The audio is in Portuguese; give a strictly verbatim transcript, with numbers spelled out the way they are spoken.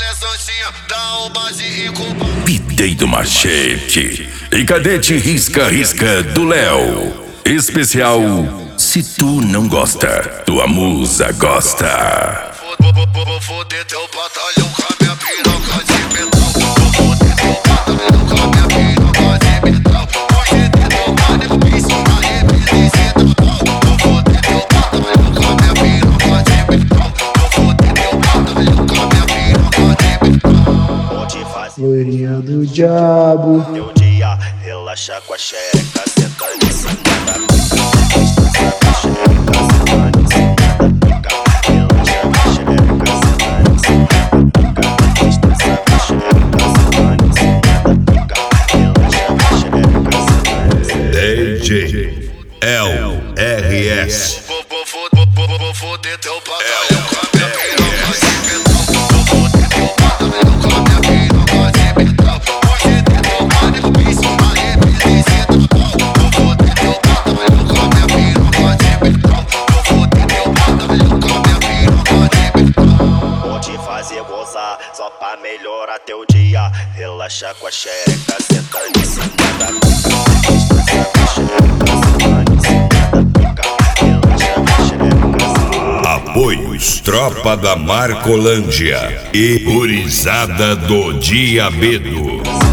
Pitei do Machete e Cadete Risca Risca do Léo. Especial Se Tu Não Gosta, Tua Musa Gosta. Vou foder teu batalhão com a minha piroca de metal. Vou foder teu batalhão com a minha piroca de metal. Hoje tem teu nego piso na representa. Vou foder teu batalhão com a minha piroca de metal. Vou foder teu batalhão com a minha piroca de metal. Pode fazer Loirinha do diabo. teu dia, relaxa com a xereca, sentando em cima da pica. Descansa com a xereca, sentando em cima da pica. Relaxa com a xereca, sentando em cima da pica. Descansa com a xereca, sentando em cima da pica. Relaxa com a xereca, sentando em cima da pica. D J L R S. Vou foder teu batalhão com a minha piroca de metal. Vou foder teu batalhão com a minha piroca de metal. Hoje tem teu nego piso na representa. Vou foder teu batalhão com a minha piroca de metal. Vou foder teu batalhão com a minha piroca de metal. Vou te fazer gozar, só pra melhorar teu dia. Relaxa com a xereca, sentando em cima da pica. Descansa com a xereca, sentando em cima da pica. Relaxa com a xereca, sentando. Apoios Tropa da Marcolândia e Gurizada do Diabedo.